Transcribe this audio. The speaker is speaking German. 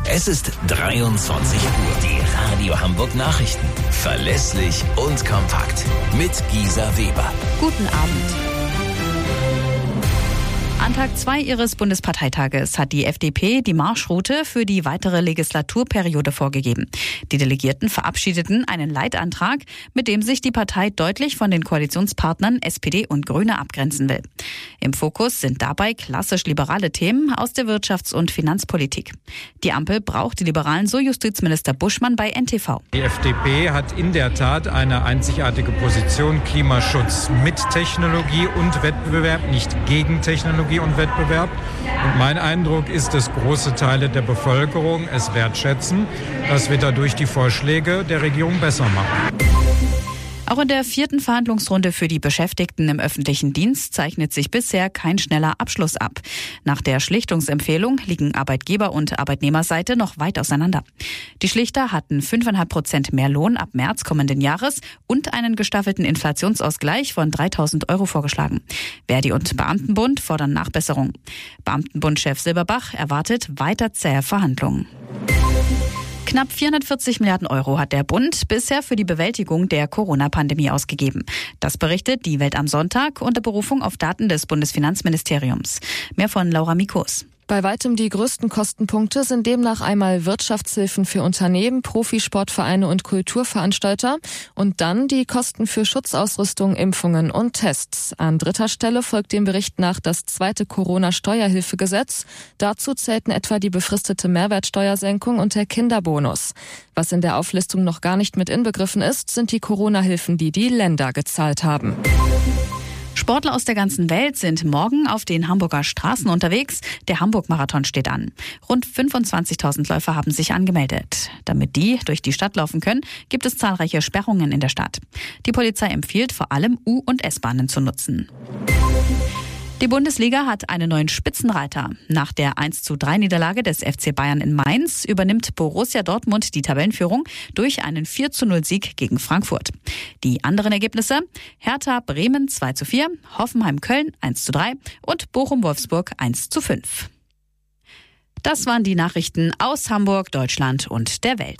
Es ist 23 Uhr. Die Radio Hamburg Nachrichten. Verlässlich und kompakt. Mit Gisa Weber. Guten Abend. An Tag 2 ihres Bundesparteitages hat die FDP die Marschroute für die weitere Legislaturperiode vorgegeben. Die Delegierten verabschiedeten einen Leitantrag, mit dem sich die Partei deutlich von den Koalitionspartnern SPD und Grüne abgrenzen will. Im Fokus sind dabei klassisch liberale Themen aus der Wirtschafts- und Finanzpolitik. Die Ampel braucht die Liberalen, so Justizminister Buschmann bei NTV. Die FDP hat in der Tat eine einzigartige Position: Klimaschutz mit Technologie und Wettbewerb, nicht gegen Technologie und Wettbewerb. Und mein Eindruck ist, dass große Teile der Bevölkerung es wertschätzen, dass wir dadurch die Vorschläge der Regierung besser machen. Auch in der 4. Verhandlungsrunde für die Beschäftigten im öffentlichen Dienst zeichnet sich bisher kein schneller Abschluss ab. Nach der Schlichtungsempfehlung liegen Arbeitgeber- und Arbeitnehmerseite noch weit auseinander. Die Schlichter hatten 5,5% mehr Lohn ab März kommenden Jahres und einen gestaffelten Inflationsausgleich von 3.000 € vorgeschlagen. Verdi und Beamtenbund fordern Nachbesserung. Beamtenbundchef Silberbach erwartet weiter zähe Verhandlungen. Knapp 440 Milliarden € hat der Bund bisher für die Bewältigung der Corona-Pandemie ausgegeben. Das berichtet Die Welt am Sonntag unter Berufung auf Daten des Bundesfinanzministeriums. Mehr von Laura Mikos. Bei weitem die größten Kostenpunkte sind demnach einmal Wirtschaftshilfen für Unternehmen, Profisportvereine und Kulturveranstalter und dann die Kosten für Schutzausrüstung, Impfungen und Tests. An dritter Stelle folgt dem Bericht nach das zweite Corona-Steuerhilfegesetz. Dazu zählten etwa die befristete Mehrwertsteuersenkung und der Kinderbonus. Was in der Auflistung noch gar nicht mit inbegriffen ist, sind die Corona-Hilfen, die die Länder gezahlt haben. Sportler aus der ganzen Welt sind morgen auf den Hamburger Straßen unterwegs. Der Hamburg-Marathon steht an. Rund 25.000 Läufer haben sich angemeldet. Damit die durch die Stadt laufen können, gibt es zahlreiche Sperrungen in der Stadt. Die Polizei empfiehlt vor allem U- und S-Bahnen zu nutzen. Die Bundesliga hat einen neuen Spitzenreiter. Nach der 1:3-Niederlage des FC Bayern in Mainz übernimmt Borussia Dortmund die Tabellenführung durch einen 4:0-Sieg gegen Frankfurt. Die anderen Ergebnisse: Hertha Bremen 2:4, Hoffenheim Köln 1:3 und Bochum Wolfsburg 1:5. Das waren die Nachrichten aus Hamburg, Deutschland und der Welt.